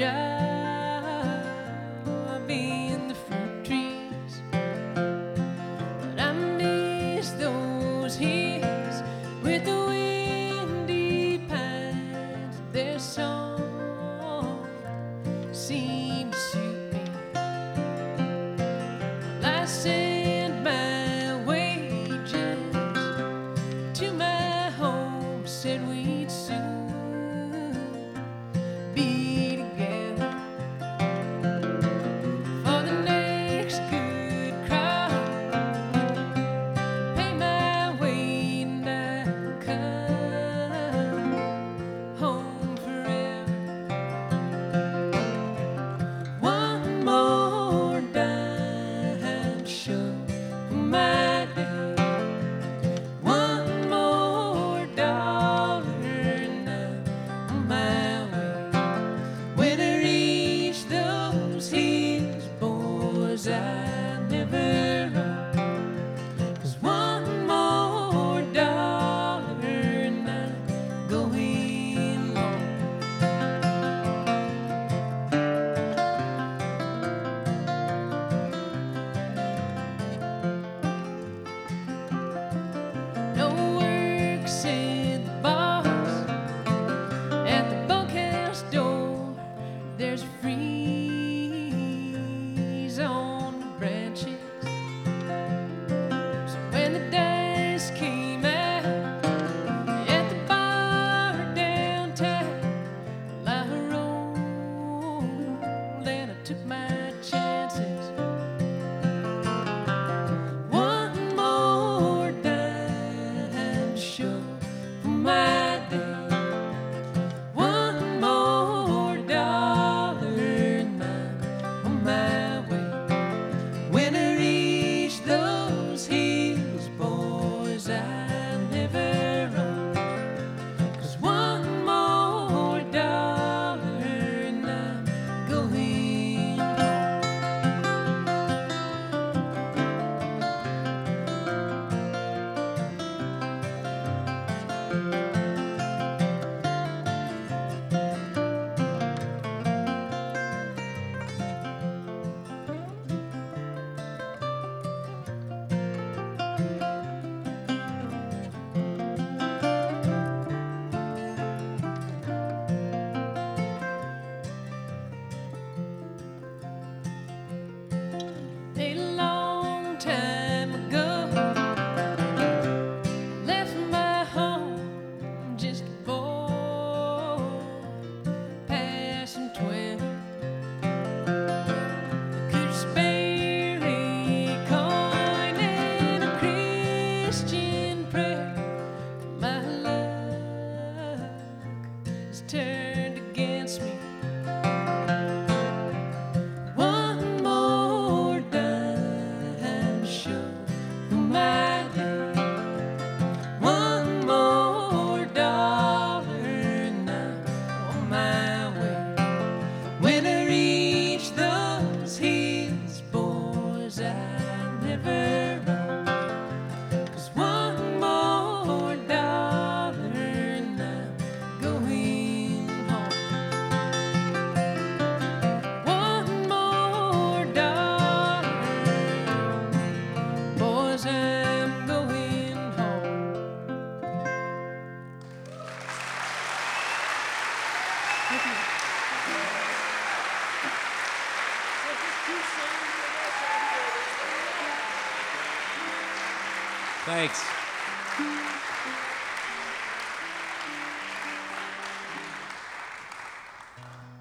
I'll be in the fruit trees, but I miss those hills with the windy pines. Their song seemed to suit me. Well, I sent my wages to my home, said we'd soon be together for the next good crop. Pay my way and I'll come home forever. One more dime show for my day. One more dollar and I'm on my way. When I reach those hills, boys, I never run. 'Cause one more dollar and I'm going home. No work, said the boss. At the bunkhouse door, there's a freeze on the branches. So when the dice came out at the bar downtown, well, I rolled and I took my chances. One more dime show for my day. One more dollar and I'm on my way. When I reach those hills, boys, I'll never run. 'Cause one more dollar and I'm going home. A long time ago, left my home just a boy, passing 20. Could spare a coin and a Christian prayer. My luck is turned against me. One more dime show for my day. One more dollar and I'm on my way. When I reach those hills, boys, I never run. 'Cause one more dollar and I'm going home. One more dollar, boys, I'm going home. Thank you. Thanks.